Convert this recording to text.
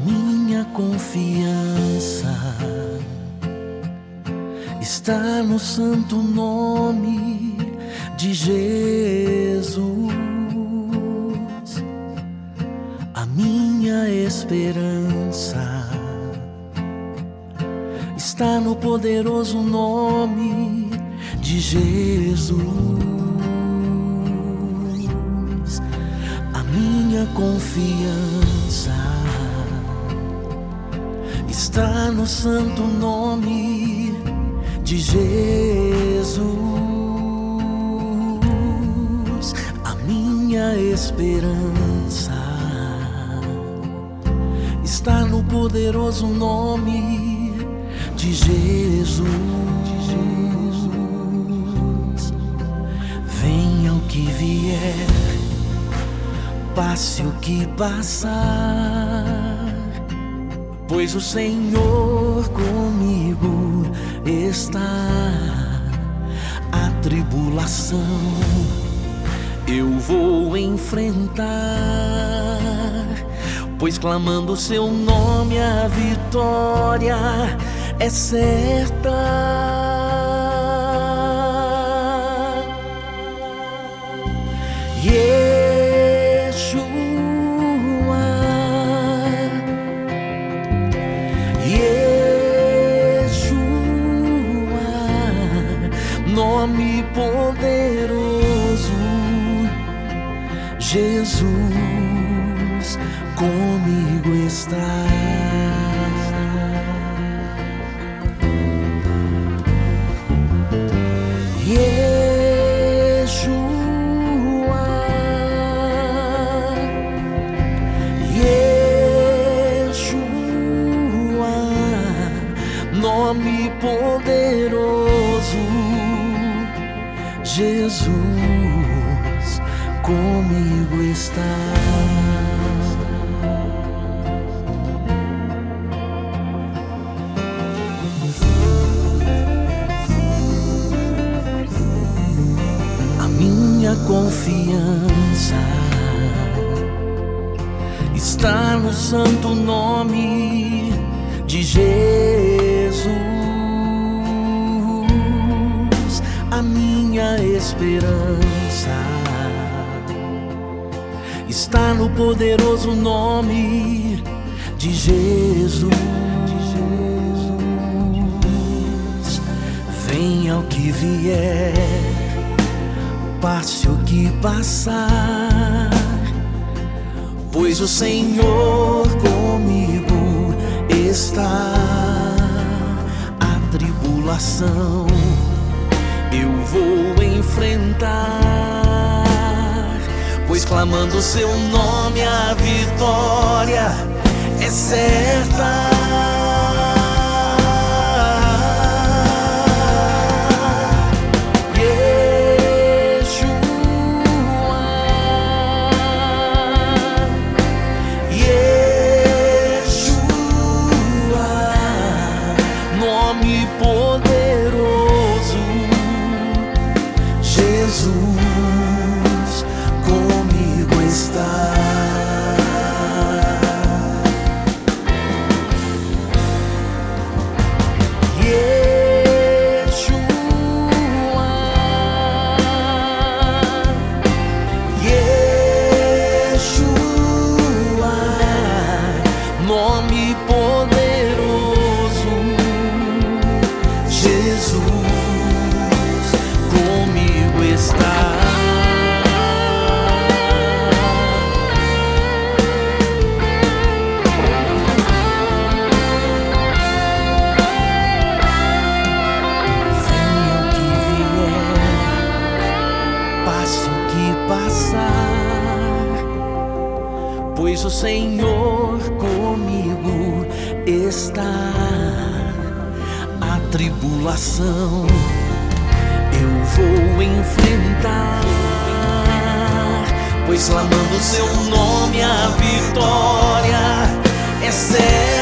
minha confiança está no santo nome de Jesus. A minha esperança está no poderoso nome de Jesus. A minha confiança está no santo nome de Jesus. A minha esperança está no poderoso nome de Jesus. Venha o que vier, passe o que passar, pois o Senhor comigo está. A tribulação eu vou enfrentar, pois clamando o seu nome a vitória é certa. Nome poderoso, Jesus comigo está. Yeshua, Yeshua, nome poderoso, Jesus comigo está. A minha confiança está no santo nome de Jesus. A minha esperança está no poderoso nome de Jesus. Venha o que vier, passe o que passar, pois o Senhor comigo está. A tribulação eu vou enfrentar, pois clamando o seu nome a vitória é certa. Jesus comigo está. Yeshua, Yeshua, nome poderoso, Jesus comigo está. Venha o que vier, passe o que passar, pois o Senhor comigo está. A tribulação eu vou enfrentar, pois clamando o seu nome a vitória é certa.